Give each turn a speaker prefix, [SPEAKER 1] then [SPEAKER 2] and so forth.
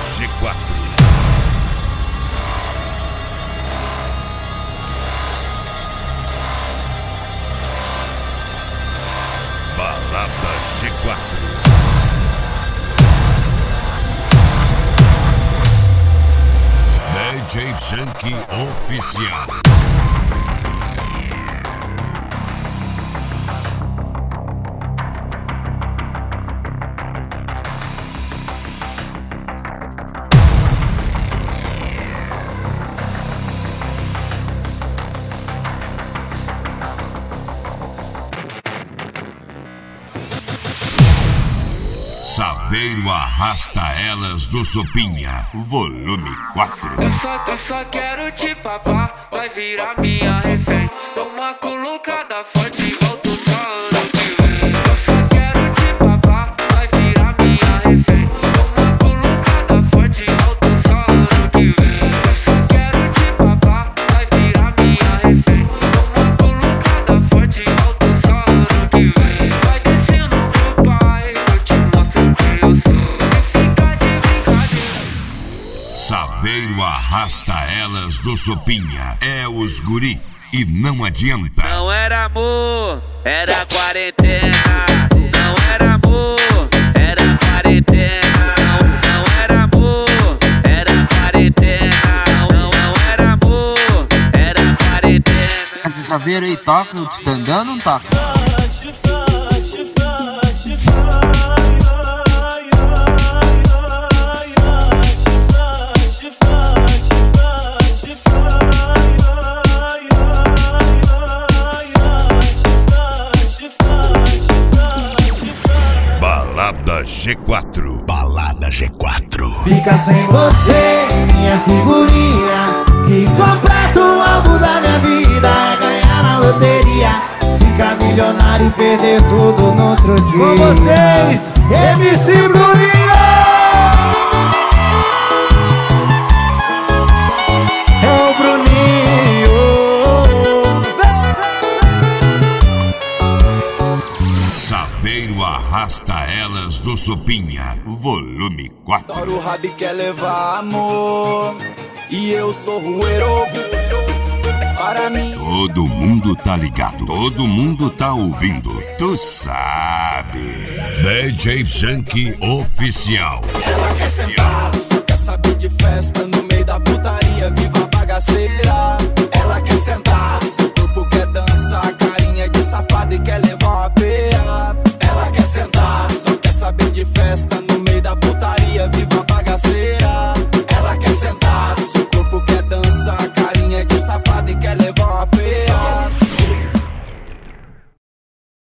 [SPEAKER 1] G4. Balada G4. DJ Shank Oficial. Saveiro arrasta elas do Sopinha, volume 4.
[SPEAKER 2] Eu só quero te papar, vai virar minha refém. Dou uma colocada forte e volto só ano que vem. Eu só quero te papar, vai virar minha refém. Dou uma colocada forte e volto só ano que vem. Eu só quero te papar, vai virar minha refém. Dou uma colocada forte e volto só ano que vem. Vai descendo pro pai, eu te mostro quem eu sou. Se ficar de brincadeira.
[SPEAKER 1] Saveiro arrasta elas do Sopinha, é os guri e não adianta.
[SPEAKER 2] Não era amor, era quarentena. Não era amor, era quarentena. Não era amor, era quarentena. Não era amor, era quarentena.
[SPEAKER 3] Esse Saveiro aí toca, tá andando ou não tá?
[SPEAKER 1] Balada G4. Balada G4.
[SPEAKER 4] Fica sem você, minha figurinha. Que completa o álbum da minha vida é ganhar na loteria. Ficar milionário e perder tudo no outro dia. Com vocês, MC Bruninho. É o Bruninho.
[SPEAKER 1] Saveiro arrasta elas do Sopinha, volume 4.
[SPEAKER 5] Adoro o Rabi quer levar amor e eu sou rueiro. Para mim
[SPEAKER 1] Todo mundo tá ligado, todo mundo tá ouvindo, tu sabe. DJ Shank Oficial.
[SPEAKER 5] ela quer sentar, só quer saber de festa no meio da putaria, viva a bagaceira. Ela quer sentar, seu corpo quer dançar, carinha de safada e quer levar uma peia. Ela quer sentar, só quer saber de festa